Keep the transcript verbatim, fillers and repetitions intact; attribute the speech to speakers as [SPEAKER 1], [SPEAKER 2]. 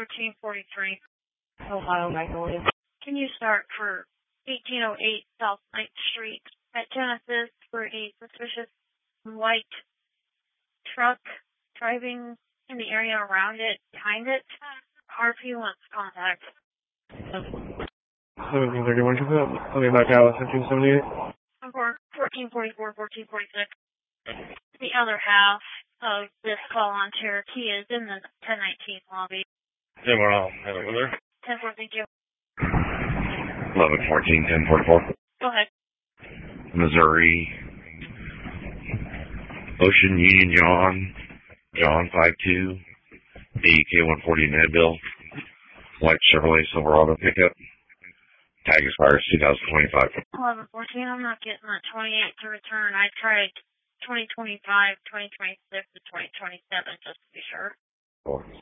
[SPEAKER 1] thirteen forty-three. Ohio Magnolia. Can you start for eighteen oh eight South ninth Street at Genesis for a suspicious white truck driving in the area around it, behind it? R P wants contact.
[SPEAKER 2] seventeen thirty-one, I'll be back out with fifteen seventy-eight.
[SPEAKER 1] fourteen forty-four, fourteen forty-six. The other half of this call on Cherokee is in the ten nineteen lobby.
[SPEAKER 3] Yeah, well, I'll have it with her.
[SPEAKER 1] ten four, thank you.
[SPEAKER 3] eleven fourteen, ten forty-four.
[SPEAKER 1] Go ahead.
[SPEAKER 3] Missouri. Ocean Union John. John five two. A K one forty Nedville. White Chevrolet Silverado pickup. Tag expires two thousand twenty-five.
[SPEAKER 1] eleven fourteen, I'm not getting that twenty-eight to return. I tried twenty twenty-five, twenty twenty-six, and twenty twenty-seven just to be sure.
[SPEAKER 3] Four.